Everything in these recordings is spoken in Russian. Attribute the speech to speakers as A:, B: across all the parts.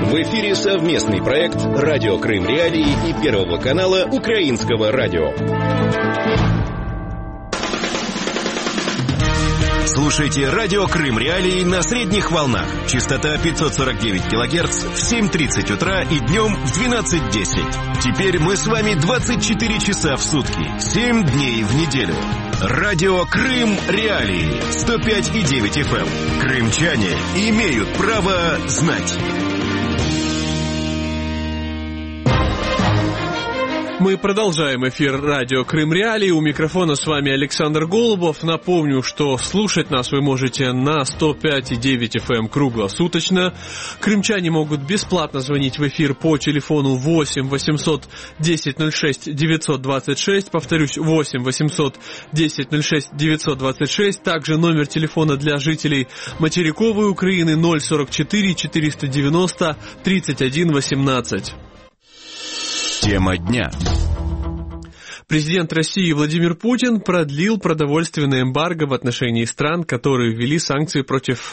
A: В эфире совместный проект «Радио Крым Реалии» и Первого канала Украинского радио. Слушайте «Радио Крым Реалии» на средних волнах. Частота 549 кГц в 7:30 утра и днем в 12:10. Теперь мы с вами 24 часа в сутки, 7 дней в неделю. «Радио Крым Реалии» 105,9 FM. Крымчане имеют право знать.
B: Мы продолжаем эфир радио Крым Реалии. У микрофона с вами Александр Голубов. Напомню, что слушать нас вы можете на 105,9 FM круглосуточно. Крымчане могут бесплатно звонить в эфир по телефону 8 800 10 06 926. Повторюсь, 8 800 10 06 926. Также номер телефона для жителей материковой Украины 044 490 31 18.
A: Тема дня.
B: Президент России Владимир Путин продлил продовольственное эмбарго в отношении стран, которые ввели санкции против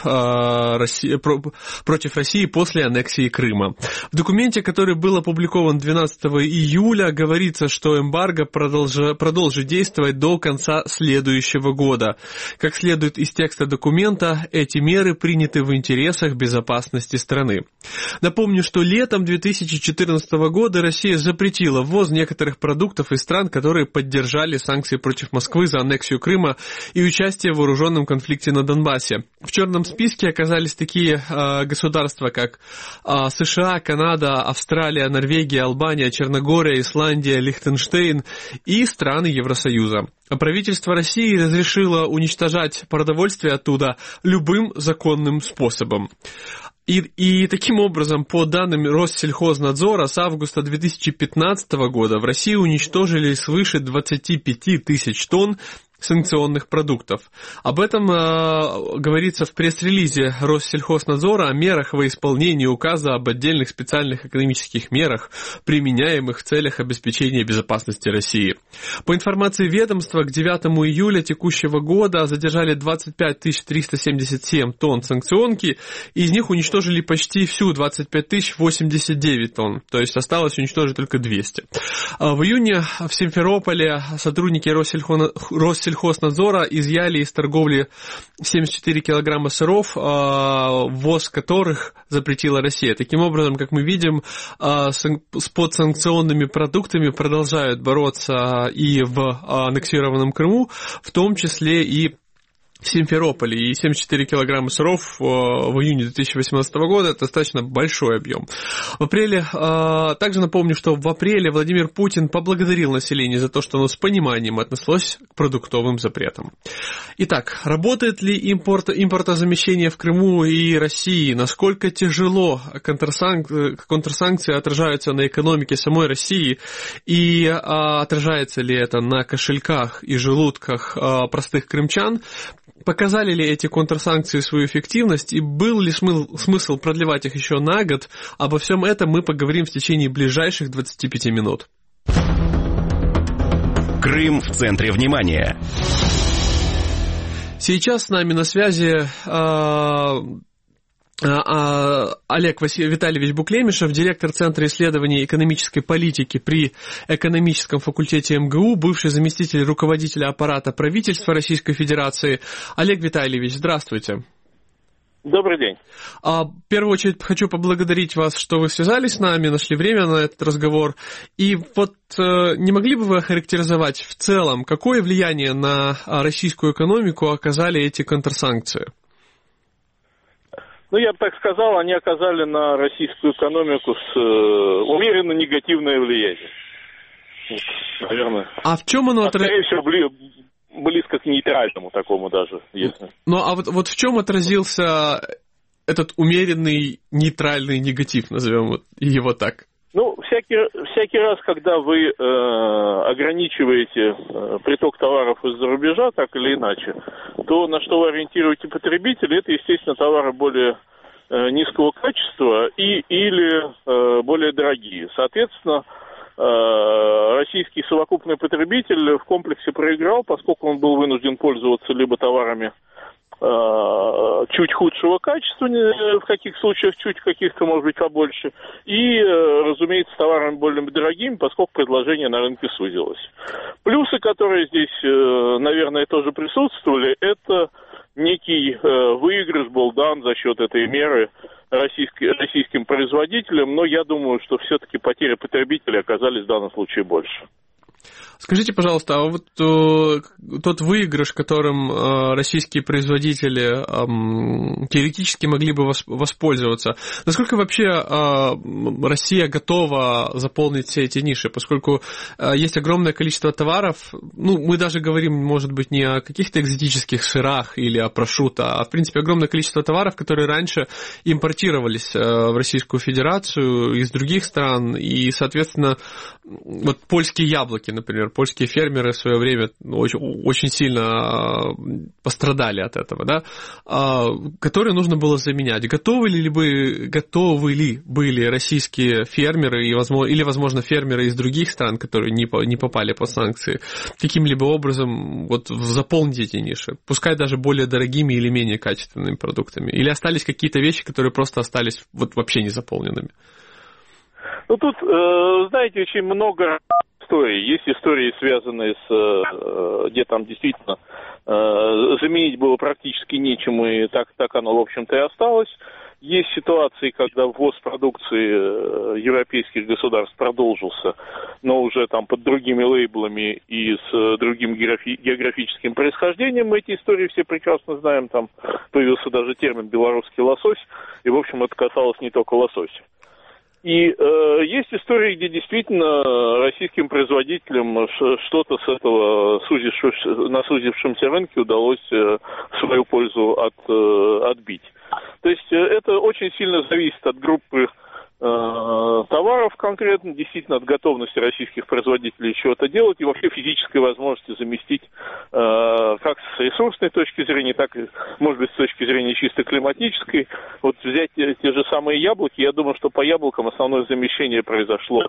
B: России после аннексии Крыма. В документе, который был опубликован 12 июля, говорится, что эмбарго продолжит действовать до конца следующего года. Как следует из текста документа, эти меры приняты в интересах безопасности страны. Напомню, что летом 2014 года Россия запретила ввоз некоторых продуктов из стран, которые поддержали санкции против Москвы за аннексию Крыма и участие в вооруженном конфликте на Донбассе. В черном списке оказались такие государства, как США, Канада, Австралия, Норвегия, Албания, Черногория, Исландия, Лихтенштейн и страны Евросоюза. Правительство России разрешило уничтожать продовольствие оттуда любым законным способом. И таким образом, по данным Россельхознадзора, с августа 2015 года в России уничтожили свыше 25 тысяч тонн санкционных продуктов. Об этом говорится в пресс-релизе Россельхознадзора о мерах во исполнении указа об отдельных специальных экономических мерах, применяемых в целях обеспечения безопасности России. По информации ведомства, к 9 июля текущего года задержали 25 377 тонн санкционки, и из них уничтожили почти всю, 25 089 тонн, то есть осталось уничтожить только 200. В июне в Симферополе сотрудники Россельхознадзора изъяли из торговли 74 килограмма сыров, ввоз которых запретила Россия. Таким образом, как мы видим, с подсанкционными продуктами продолжают бороться и в аннексированном Крыму, в том числе и в Симферополе. И 74 килограмма сыров в июне 2018 года – это достаточно большой объем. В апреле, также напомню, что в апреле Владимир Путин поблагодарил население за то, что оно с пониманием отнеслось к продуктовым запретам. Итак, работает ли импортозамещение в Крыму и России? Насколько тяжело контрсанкции отражаются на экономике самой России? И отражается ли это на кошельках и желудках простых крымчан? Показали ли эти контрсанкции свою эффективность и был ли смысл продлевать их еще на год? Обо всем этом мы поговорим в течение ближайших 25 минут.
A: Крым в центре внимания.
B: Сейчас с нами на связи Олег Витальевич Буклемишев, директор Центра исследований экономической политики при экономическом факультете МГУ, бывший заместитель руководителя аппарата правительства Российской Федерации. Олег Витальевич, здравствуйте.
C: Добрый день.
B: В первую очередь хочу поблагодарить вас, что вы связались с нами, нашли время на этот разговор. И вот не могли бы вы охарактеризовать в целом, какое влияние на российскую экономику оказали эти контрсанкции?
C: Ну, я бы так сказал, они оказали на российскую экономику умеренно негативное влияние. Наверное.
B: А в чем оно
C: скорее всего, близко к нейтральному такому даже, если.
B: Ну, а вот в чем отразился этот умеренный нейтральный негатив, назовем его так?
C: Ну, всякий раз, когда вы ограничиваете приток товаров из-за рубежа, так или иначе, то на что вы ориентируете потребителей, это, естественно, товары более низкого качества или более дорогие. Соответственно, российский совокупный потребитель в комплексе проиграл, поскольку он был вынужден пользоваться либо товарами чуть худшего качества, в каких случаях чуть, в каких-то, может быть, побольше, и, разумеется, товарами более дорогими, поскольку предложение на рынке сузилось. Плюсы, которые здесь, наверное, тоже присутствовали, это некий выигрыш был дан за счет этой меры российским производителям, но я думаю, что все-таки потери потребителей оказались в данном случае больше.
B: Скажите, пожалуйста, а вот тот выигрыш, которым российские производители теоретически могли бы воспользоваться, насколько вообще Россия готова заполнить все эти ниши, поскольку есть огромное количество товаров, ну, мы даже говорим, может быть, не о каких-то экзотических сырах или о прошутто, а, в принципе, огромное количество товаров, которые раньше импортировались в Российскую Федерацию из других стран, и, соответственно, вот польские яблоки, например, польские фермеры в свое время очень сильно пострадали от этого, да, которые нужно было заменять. Готовы ли были российские фермеры или, возможно, фермеры из других стран, которые не попали под санкции, каким-либо образом вот заполнить эти ниши, пускай даже более дорогими или менее качественными продуктами? Или остались какие-то вещи, которые просто остались вот вообще незаполненными?
C: Ну, тут, знаете, очень много историй. Есть истории, связанные с, где там действительно заменить было практически нечем, и так оно, в общем-то, и осталось. Есть ситуации, когда ввоз продукции европейских государств продолжился, но уже там под другими лейблами и с другим географическим происхождением. Мы эти истории все прекрасно знаем. Там появился даже термин «белорусский лосось», и, в общем, это касалось не только лосося. И есть истории, где действительно российским производителям что-то с этого на сузившемся рынке удалось в свою пользу отбить. То есть это очень сильно зависит от группы товаров конкретно, действительно от готовности российских производителей чего-то делать и вообще физической возможности заместить как с ресурсной точки зрения, так и, может быть, с точки зрения чисто климатической. Вот взять те же самые яблоки, я думаю, что по яблокам основное замещение произошло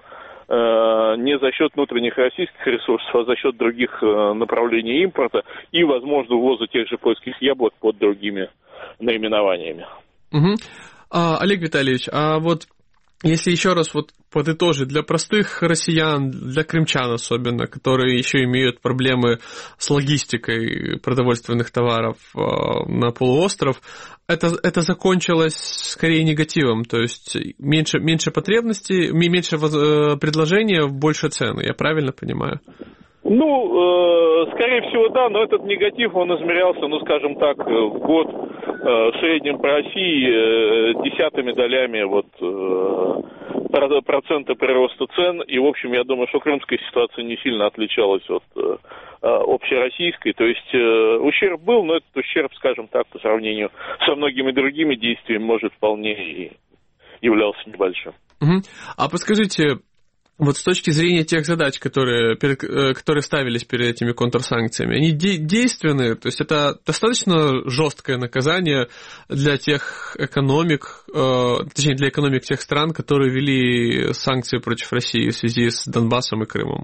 C: не за счет внутренних российских ресурсов, а за счет других направлений импорта и, возможно, ввоза тех же польских яблок под другими наименованиями.
B: Угу. Олег Витальевич, а вот если еще раз вот подытожить, для простых россиян, для крымчан особенно, которые еще имеют проблемы с логистикой продовольственных товаров на полуостров, это закончилось скорее негативом, то есть меньше потребностей, меньше предложения, больше цены, я правильно понимаю?
C: Ну, скорее всего, да, но этот негатив, он измерялся, ну, скажем так, в год в среднем по России десятыми долями процента прироста цен, и, в общем, я думаю, что крымская ситуация не сильно отличалась от общероссийской, то есть ущерб был, но этот ущерб, скажем так, по сравнению со многими другими действиями, может, вполне и являлся небольшим.
B: Угу. А подскажите, вот с точки зрения тех задач, которые ставились перед этими контрсанкциями, они действенны? То есть это достаточно жесткое наказание для тех экономик, точнее для экономик тех стран, которые ввели санкции против России в связи с Донбассом и Крымом?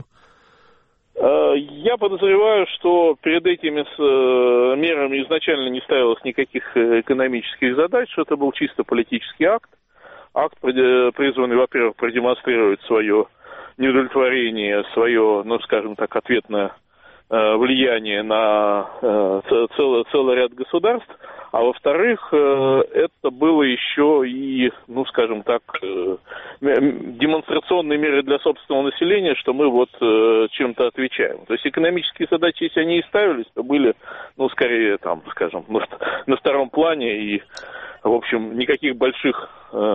C: Я подозреваю, что перед этими мерами изначально не ставилось никаких экономических задач, что это был чисто политический акт. Акт, призванный, во-первых, продемонстрировать свое неудовлетворение, свое, ну, скажем так, ответное влияние на целый ряд государств, а во-вторых, это было еще и, ну, скажем так, демонстрационные меры для собственного населения, что мы вот чем-то отвечаем. То есть экономические задачи, если они и ставились, то были, ну, скорее, там, скажем, на втором плане, и, в общем, никаких больших...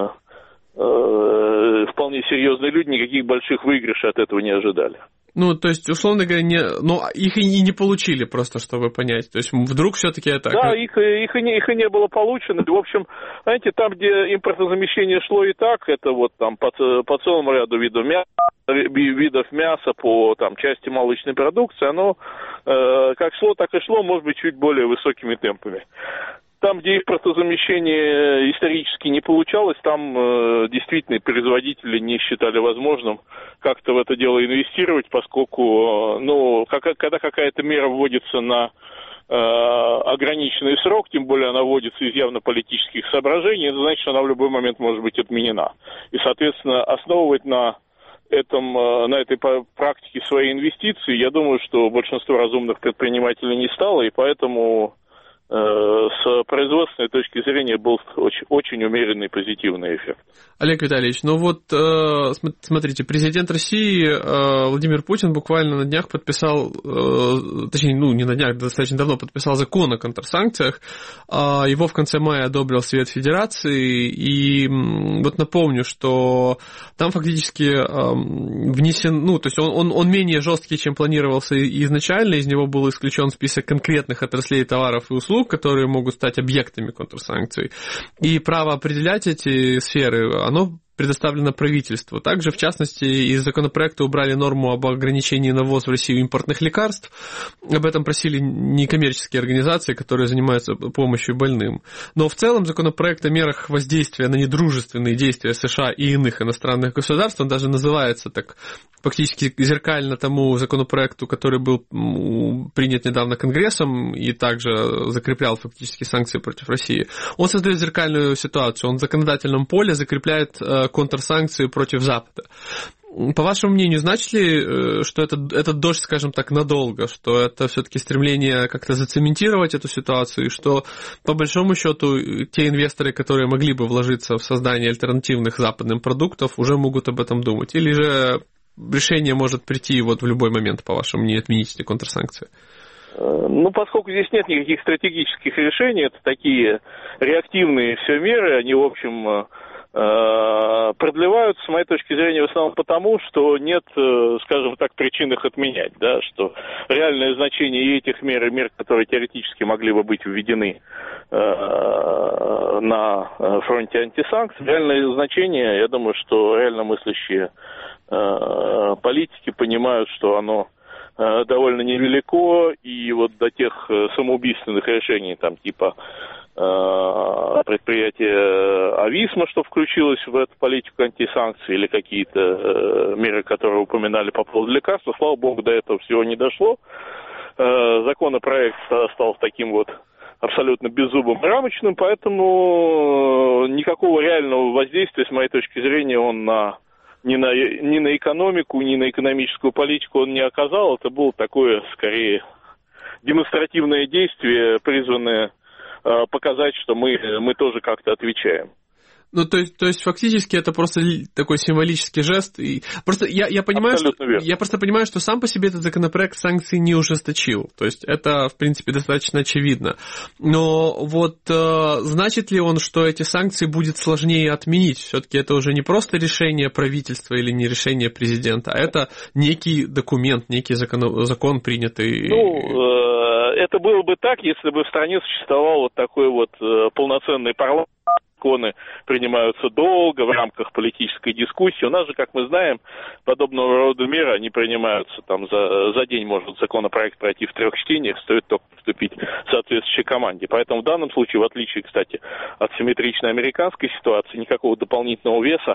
C: вполне серьезные люди никаких больших выигрышей от этого не ожидали.
B: Ну, то есть, условно говоря, их и не получили, просто чтобы понять. То есть, вдруг все-таки это...
C: Да, их и не было получено. В общем, знаете, там, где импортозамещение шло и так, это вот там по целому ряду видов мяса, по там части молочной продукции, оно как шло, так и шло, может быть, чуть более высокими темпами. Там, где импортозамещение исторически не получалось, там действительно производители не считали возможным как-то в это дело инвестировать, поскольку, когда какая-то мера вводится на ограниченный срок, тем более она вводится из явно политических соображений, это значит, что она в любой момент может быть отменена. И, соответственно, основывать на этой практике свои инвестиции, я думаю, что большинство разумных предпринимателей не стало, и поэтому с производственной точки зрения был очень, очень умеренный позитивный эффект.
B: Олег Витальевич, смотрите, президент России Владимир Путин буквально на днях подписал, точнее, не на днях, достаточно давно подписал закон о контрсанкциях, его в конце мая одобрил Совет Федерации, и напомню, что там фактически внесен, то есть он менее жесткий, чем планировался изначально, из него был исключен список конкретных отраслей товаров и услуг, которые могут стать объектами контрсанкций, и право определять эти сферы, оно предоставлено правительству. Также, в частности, из законопроекта убрали норму об ограничении на ввоз в Россию импортных лекарств. Об этом просили некоммерческие организации, которые занимаются помощью больным. Но в целом законопроект о мерах воздействия на недружественные действия США и иных иностранных государств, он даже называется так фактически зеркально тому законопроекту, который был принят недавно Конгрессом и также закреплял фактически санкции против России. Он создает зеркальную ситуацию. Он в законодательном поле закрепляет контрсанкции против Запада. По вашему мнению, значит ли, что этот дождь, скажем так, надолго, что это все-таки стремление как-то зацементировать эту ситуацию, и что, по большому счету, те инвесторы, которые могли бы вложиться в создание альтернативных западным продуктов, уже могут об этом думать? Или же решение может прийти в любой момент, по вашему мнению, отменить эти контрсанкции?
C: Поскольку здесь нет никаких стратегических решений, это такие реактивные все меры, они, в общем, продлеваются, с моей точки зрения, в основном потому, что нет, скажем так, причин их отменять, да, что реальное значение этих мер и мер, которые теоретически могли бы быть введены на фронте антисанкций, реальное значение, я думаю, что реально мыслящие политики понимают, что оно довольно невелико, и до тех самоубийственных решений, типа предприятие Ависма, что включилось в эту политику антисанкций, или какие-то меры, которые упоминали по поводу лекарства, слава богу, до этого всего не дошло. Законопроект стал таким абсолютно беззубым и рамочным, поэтому никакого реального воздействия, с моей точки зрения, он ни на экономику, ни на экономическую политику он не оказал. Это было такое, скорее, демонстративное действие, призванное показать, что мы тоже как-то отвечаем.
B: То есть фактически это просто такой символический жест. И просто я понимаю, я просто понимаю, что сам по себе этот законопроект санкций не ужесточил. То есть это, в принципе, достаточно очевидно. Но значит ли он, что эти санкции будет сложнее отменить? Все-таки это уже не просто решение правительства или не решение президента, а это некий документ, некий закон принятый.
C: Это было бы так, если бы в стране существовал такой полноценный парламент. Законы принимаются долго в рамках политической дискуссии. У нас же, как мы знаем, подобного рода меры, они принимаются за день, может законопроект пройти в 3 чтениях, стоит только вступить в соответствующей команде. Поэтому в данном случае, в отличие, кстати, от симметричной американской ситуации, никакого дополнительного веса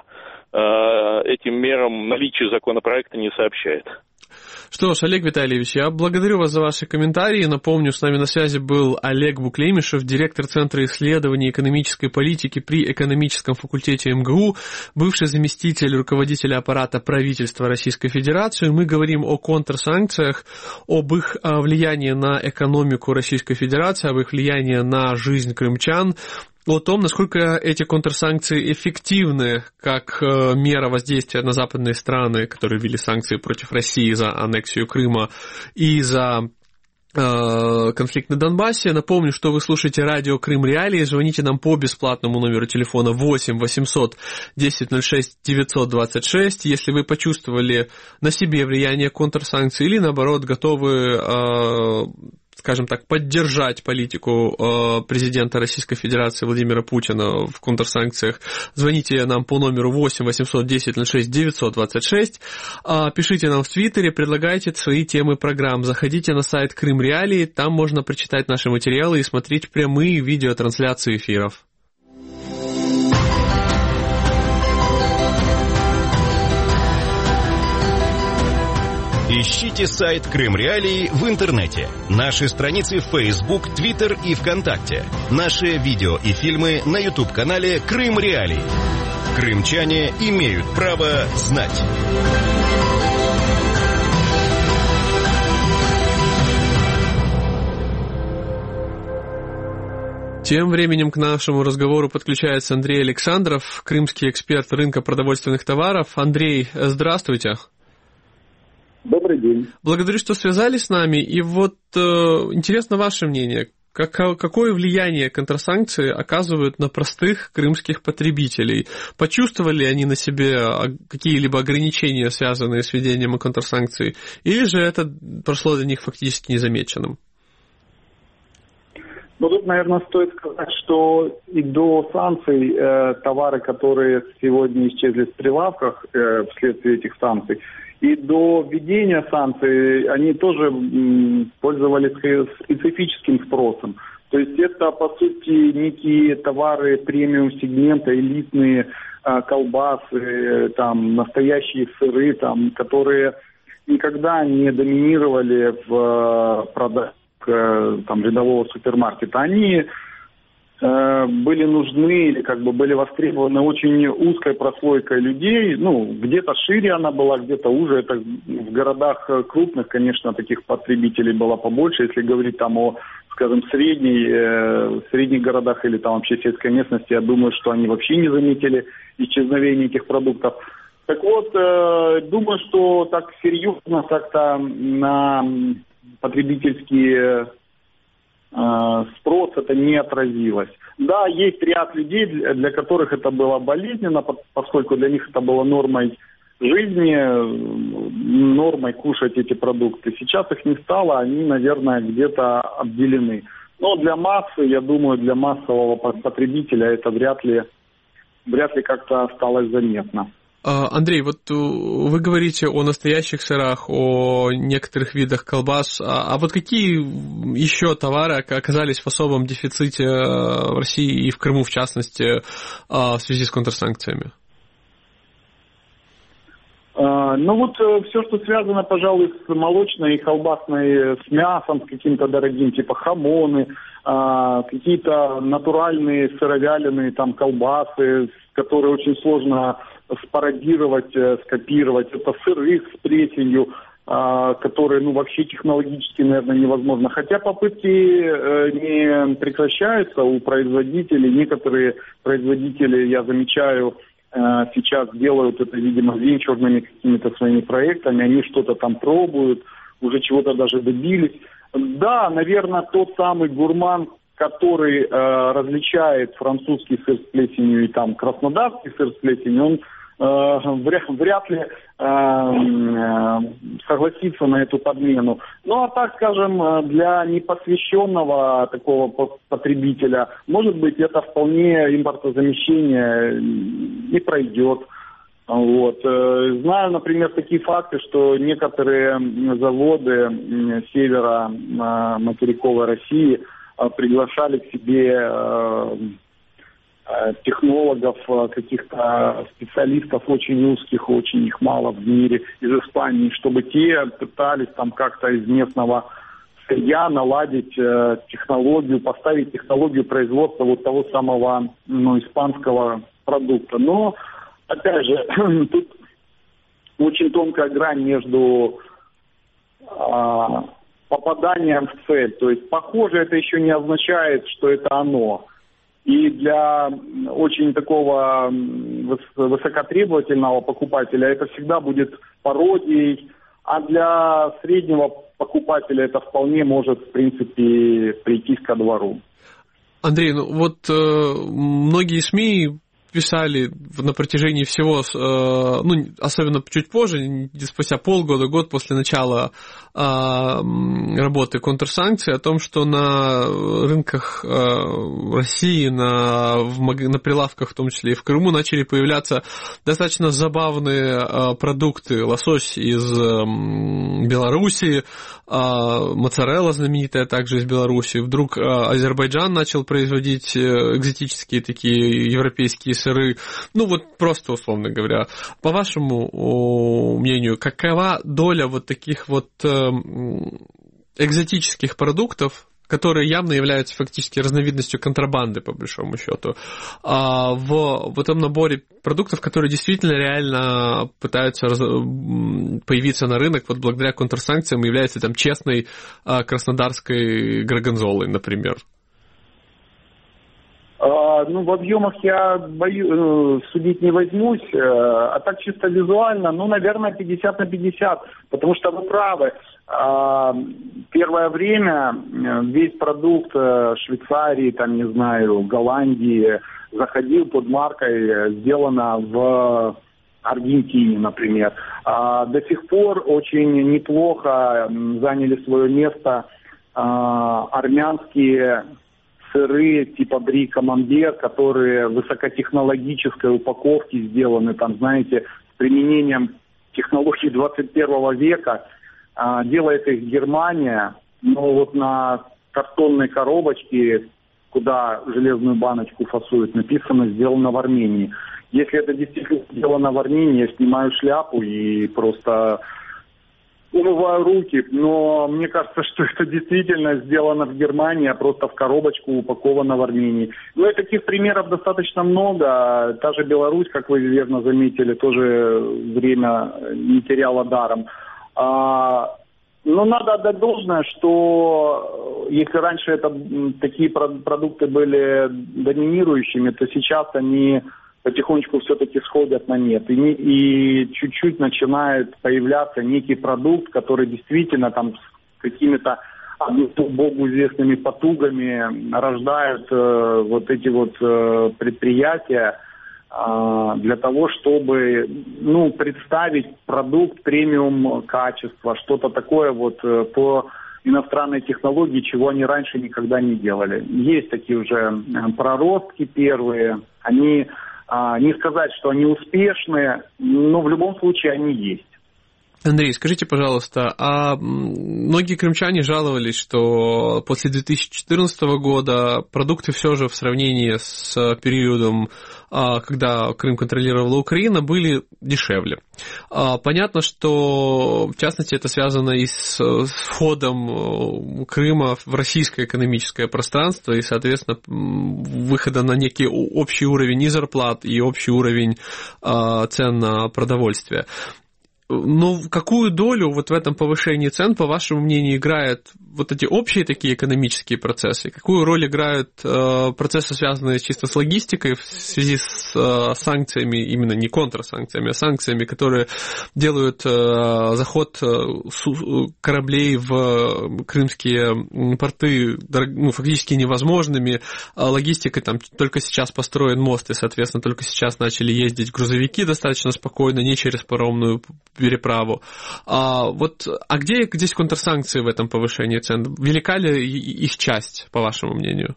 C: этим мерам наличие законопроекта не сообщает.
B: Что ж, Олег Витальевич, я благодарю вас за ваши комментарии. Напомню, с нами на связи был Олег Буклемишев, директор Центра исследований экономической политики при экономическом факультете МГУ, бывший заместитель руководителя аппарата правительства Российской Федерации. Мы говорим о контрсанкциях, об их влиянии на экономику Российской Федерации, об их влиянии на жизнь крымчан, о том, насколько эти контрсанкции эффективны как мера воздействия на западные страны, которые ввели санкции против России за аннексию Крыма и за конфликт на Донбассе. Напомню, что вы слушаете радио Крым Реалии. Звоните нам по бесплатному номеру телефона 8 800 1006 926. Если вы почувствовали на себе влияние контрсанкций или, наоборот, готовы скажем так, поддержать политику президента Российской Федерации Владимира Путина в контрсанкциях, звоните нам по номеру 8 810 06 926, пишите нам в Твиттере, предлагайте свои темы программ, заходите на сайт Крым Реалии, там можно прочитать наши материалы и смотреть прямые видеотрансляции эфиров.
A: Ищите сайт Крым Реалии в интернете, наши страницы в Facebook, Twitter и ВКонтакте, наши видео и фильмы на YouTube-канале Крым Реалии. Крымчане имеют право знать.
B: Тем временем к нашему разговору подключается Андрей Александров, крымский эксперт рынка продовольственных товаров. Андрей, здравствуйте.
D: Добрый день.
B: Благодарю, что связались с нами. И вот интересно ваше мнение. Какое влияние контрсанкции оказывают на простых крымских потребителей? Почувствовали они на себе какие-либо ограничения, связанные с введением контрсанкций? Или же это прошло для них фактически незамеченным?
D: Ну, тут, наверное, стоит сказать, что и до санкций товары, которые сегодня исчезли с прилавков вследствие этих санкций, и до введения санкций они тоже пользовались специфическим спросом. То есть это, по сути, некие товары премиум-сегмента, элитные колбасы, там, настоящие сыры, там, которые никогда не доминировали в продаже там, рядового супермаркета. Они были нужны или как бы были востребованы очень узкой прослойкой людей. Ну, где-то шире она была, где-то уже. Это в городах крупных, конечно, таких потребителей было побольше. Если говорить там о, скажем, средних городах или там вообще сельской местности, я думаю, что они вообще не заметили исчезновения этих продуктов. Так вот, думаю, что так серьезно как-то на потребительские спрос это не отразилось. Да, есть ряд людей, для которых это было болезненно, поскольку для них это было нормой жизни, нормой кушать эти продукты. Сейчас их не стало, они, наверное, где-то обделены. Но для массы, я думаю, для массового потребителя это вряд ли как-то осталось заметно.
B: Андрей, вот вы говорите о настоящих сырах, о некоторых видах колбас, а вот какие еще товары оказались в особом дефиците в России и в Крыму, в частности, в связи с контрсанкциями?
D: Ну вот все, что связано, пожалуй, с молочной и колбасной, с мясом, с каким-то дорогим, типа хамоны, какие-то натуральные сыровяленые там колбасы, которые очень сложно спародировать, скопировать. Это сыры с плесенью, которые, ну, вообще технологически, наверное, невозможно. Хотя попытки не прекращаются у производителей. Некоторые производители, я замечаю, сейчас делают это, видимо, венчурными какими-то своими проектами. Они что-то там пробуют, уже чего-то даже добились. Да, наверное, тот самый гурман, который различает французский сыр с плесенью и там краснодарский сыр с плесенью, он вряд ли согласится на эту подмену. Ну, а так, скажем, для непосвященного такого потребителя, может быть, это вполне импортозамещение не пройдет. Вот. Знаю, например, такие факты, что некоторые заводы севера материковой России приглашали к себе технологов, каких-то специалистов очень узких, очень их мало в мире, из Испании, чтобы те пытались там как-то из местного сырья наладить технологию, поставить технологию производства вот того самого испанского продукта. Но, опять же, тут очень тонкая грань между попаданием в цель. То есть, похоже, это еще не означает, что это оно. И для очень такого высокотребовательного покупателя это всегда будет пародией, а для среднего покупателя это вполне может, в принципе, прийтись ко двору.
B: Андрей, ну вот многие СМИ писали на протяжении всего, особенно чуть позже, спустя полгода, год после начала работы контрсанкций, о том, что на рынках России, на прилавках, в том числе и в Крыму, начали появляться достаточно забавные продукты. Лосось из Белоруссии, моцарелла знаменитая также из Белоруссии. Вдруг Азербайджан начал производить экзотические такие европейские сыры. Просто условно говоря. По вашему мнению, какова доля вот таких вот экзотических продуктов, которые явно являются фактически разновидностью контрабанды, по большому счету, в этом наборе продуктов, которые действительно реально пытаются появиться на рынок вот благодаря контрсанкциям, являются там честной краснодарской горгонзолой, например?
D: В объемах я судить не возьмусь, а так чисто визуально, наверное, 50 на 50, потому что вы правы. Первое время весь продукт Швейцарии, Голландии заходил под маркой «Сделано в Аргентине», например. До сих пор очень неплохо заняли свое место армянские сыры типа бри камамбер, которые в высокотехнологической упаковке сделаны, с применением технологий 21 века. Делает их Германия, но на картонной коробочке, куда железную баночку фасуют, написано «Сделано в Армении». Если это действительно сделано в Армении, я снимаю шляпу и просто умываю руки, но мне кажется, что это действительно сделано в Германии, а просто в коробочку упаковано в Армении. И таких примеров достаточно много. Та же Беларусь, как вы верно заметили, тоже время не теряла даром. Но надо отдать должное, что если раньше такие продукты были доминирующими, то сейчас они потихонечку все-таки сходят на нет. И чуть-чуть начинает появляться некий продукт, который действительно с какими-то Богу известными потугами рождает эти предприятия для того, чтобы представить продукт премиум качества, что-то такое по иностранной технологии, чего они раньше никогда не делали. Есть такие уже проростки первые, они не сказать, что они успешные, но в любом случае они есть.
B: Андрей, скажите, пожалуйста, многие крымчане жаловались, что после 2014 года продукты все же в сравнении с периодом, когда Крым контролировала Украина, были дешевле. Понятно, что в частности это связано и с входом Крыма в российское экономическое пространство и, соответственно, выхода на некий общий уровень и зарплат, и общий уровень цен на продовольствие. Но какую долю в этом повышении цен, по вашему мнению, играют эти общие такие экономические процессы? Какую роль играют процессы, связанные чисто с логистикой в связи с санкциями, именно не контрсанкциями, а санкциями, которые делают заход кораблей в крымские порты фактически невозможными? Логистика, только сейчас построен мост, и, соответственно, только сейчас начали ездить грузовики достаточно спокойно, не через паромную переправу. Где здесь контрсанкции в этом повышении цен? Велика ли их часть, по вашему мнению?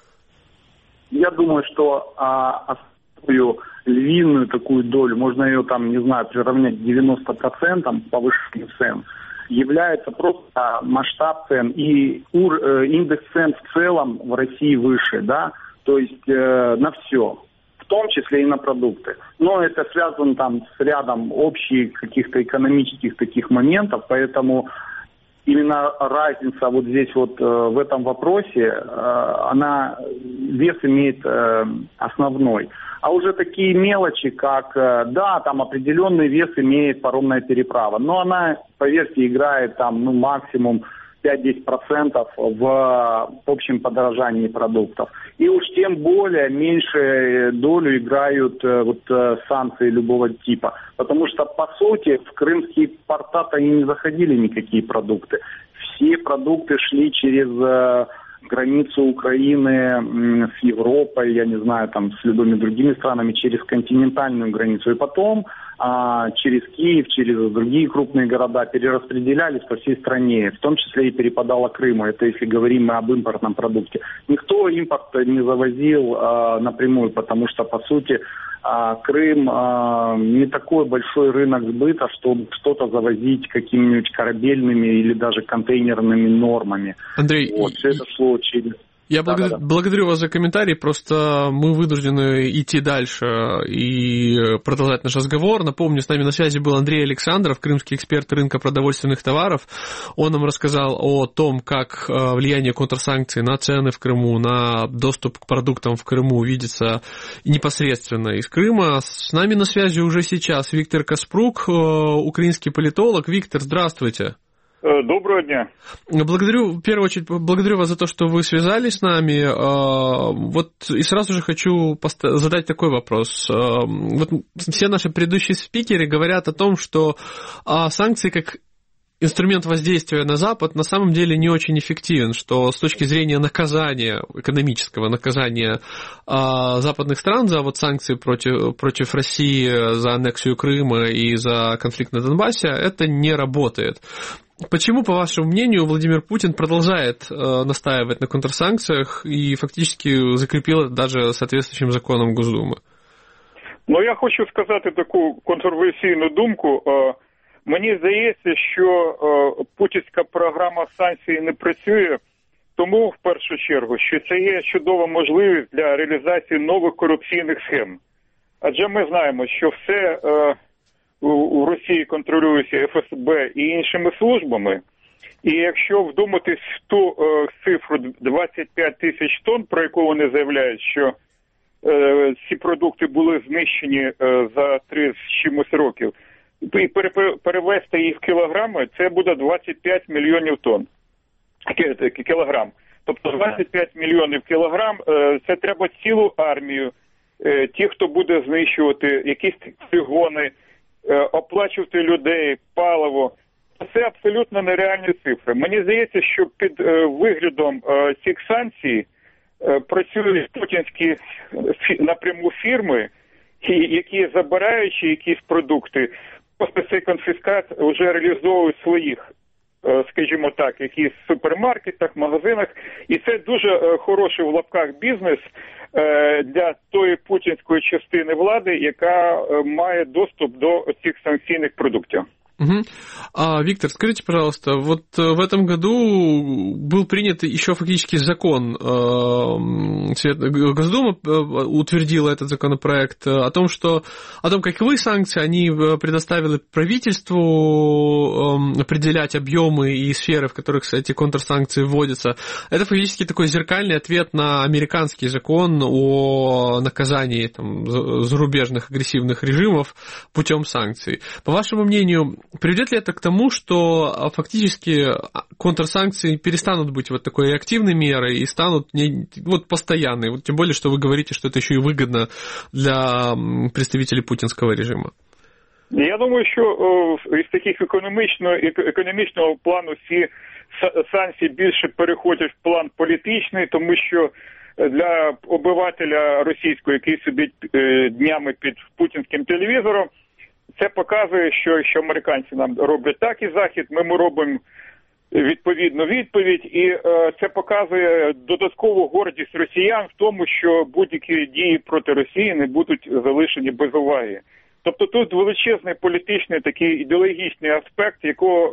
D: Я думаю, что основную львиную такую долю, можно ее приравнять к 90% повышения цен, является просто масштаб цен и индекс цен в целом в России выше, да, то есть на все. В том числе и на продукты. Но это связано с рядом общих каких-то экономических таких моментов, поэтому именно разница здесь в этом вопросе, она вес имеет основной. А уже такие мелочи, как, определенный вес имеет паромная переправа, но она, поверьте, играет максимум 5-10% в общем подорожании продуктов. И уж тем более меньшую долю играют санкции любого типа. Потому что, по сути, в крымские порта-то и не заходили никакие продукты. Все продукты шли через границу Украины с Европой, я не знаю, там, с любыми другими странами, через континентальную границу. И потом через Киев, через другие крупные города перераспределялись по всей стране, в том числе и перепадало Крыму. Это если говорим мы об импортном продукте. Никто импорт не завозил напрямую, потому что, по сути, Крым не такой большой рынок сбыта, чтобы что-то завозить какими-нибудь корабельными или даже контейнерными нормами.
B: Андрей,
D: все это шло через...
B: Я благодарю вас за комментарий, просто мы вынуждены идти дальше и продолжать наш разговор. Напомню, с нами на связи был Андрей Александров, крымский эксперт рынка продовольственных товаров. Он нам рассказал о том, как влияние контрсанкций на цены в Крыму, на доступ к продуктам в Крыму видится непосредственно из Крыма. С нами на связи уже сейчас Виктор Каспрук, украинский политолог. Виктор, здравствуйте.
E: Доброго дня.
B: В первую очередь, благодарю вас за то, что вы связались с нами. Вот и сразу же хочу задать такой вопрос. Вот все наши предыдущие спикеры говорят о том, что санкции как инструмент воздействия на Запад на самом деле не очень эффективен, что с точки зрения наказания, экономического наказания западных стран за вот санкции против России за аннексию Крыма и за конфликт на Донбассе, это не работает. Почему, по вашему мнению, Владимир Путин продолжает настаивать на контрсанкциях и фактически закрепил это даже соответствующим законом Госдумы?
E: Ну, я хочу сказати таку контроверсійну думку. Мені здається, що путінська програма санкцій не працює, тому, в першу чергу, що це є чудова можливість для реалізації нових корупційних схем. Адже ми знаємо, що все у Росії контролюється ФСБ і іншими службами. І якщо вдуматись в ту цифру 25 тисяч тонн, про яку вони заявляють, що ці продукти були знищені за 3 з чимось років, і перевести їх в кілограми, це буде 25 мільйонів тонн. Кілограм. Тобто 25 мільйонів кілограм, це треба цілу армію, ті, хто буде знищувати, якісь полігони, оплачувати людей, паливо. Це абсолютно нереальні цифри. Мені здається, що під виглядом цих санкцій працюють путінські напряму фірми, які забираючи якісь продукти, просто цей конфіскат вже реалізовують своїх, скажімо так, якісь супермаркетах, магазинах. І це дуже хороший в лапках бізнес для тої путінської частини влади, яка має доступ до цих санкційних продуктів.
B: Угу. Виктор, скажите, пожалуйста, вот в этом году был принят еще фактически закон, Госдума утвердила этот законопроект о том, каковы санкции они предоставили правительству определять объемы и сферы, в которых, кстати, контрсанкции вводятся. Это фактически такой зеркальный ответ на американский закон о наказании зарубежных агрессивных режимов путем санкций. По вашему мнению, приведет ли это к тому, что фактически контрсанкции перестанут быть вот такой активной мерой и станут постоянной? Тем более, что вы говорите, что это еще и выгодно для представителей путинского режима.
E: Я думаю, що із таких економічного плану ці санкції більше переходять в план політичний, тому що для обивателя російського, який сидить днями під путінським телевізором, це показує, що американці нам роблять так і Захід, ми робимо відповідну відповідь, і це показує додаткову гордість росіян в тому, що будь-які дії проти Росії не будуть залишені без уваги. Тобто тут величезний політичний такий ідеологічний аспект,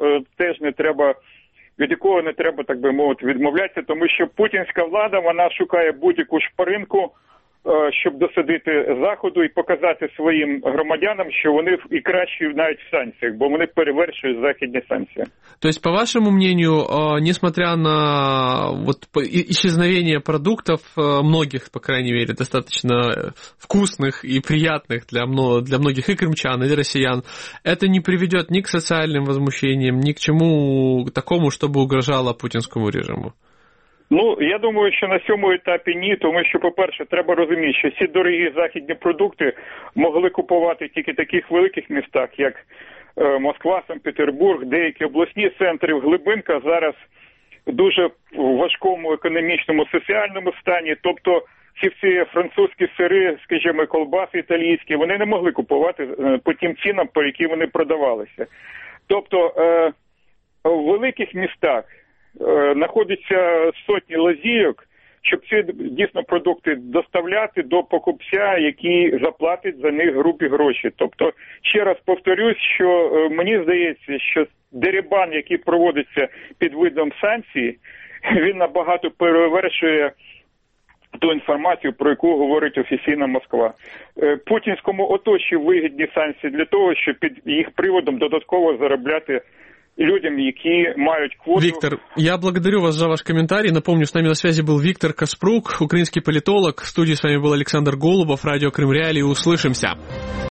E: від якого не треба, так би мовити, відмовлятися, тому що путінська влада, вона шукає будь-яку шпаринку, щоб досадити Заходу і показати своїм громадянам, що вони і кращі навіть в санкціях, бо вони перевершують західні санкції.
B: То есть, по вашему мнению, несмотря на исчезновение продуктов, многих, по крайней мере, достаточно вкусных и приятных для многих и крымчан, и россиян, это не приведет ни к социальным возмущениям, ни к чему такому, чтобы угрожало путинскому режиму?
E: Я думаю, що на цьому етапі ні, тому що, по-перше, треба розуміти, що ці дорогі західні продукти могли купувати тільки в таких великих містах, як Москва, Санкт-Петербург, деякі обласні центри, глибинка зараз дуже важкому економічному, соціальному стані. Тобто всі французькі сири, скажімо, колбаси італійські, вони не могли купувати по тим цінам, по яким вони продавалися. Тобто в великих містах знаходяться сотні лазійок, щоб ці дійсно продукти доставляти до покупця, який заплатить за них грубі гроші. Тобто, ще раз повторюсь, що мені здається, що дерибан, який проводиться під видом санкцій, він набагато перевершує ту інформацію, про яку говорить офіційна Москва. Путінському оточі вигідні санкції для того, щоб під їх приводом додатково заробляти людям, які мають квоту.
B: Виктор, я благодарю вас за ваш комментарий. Напомню, с нами на связи был Виктор Каспрук, украинский политолог. В студии с вами был Александр Голубов, радио Крым Реалии. Услышимся.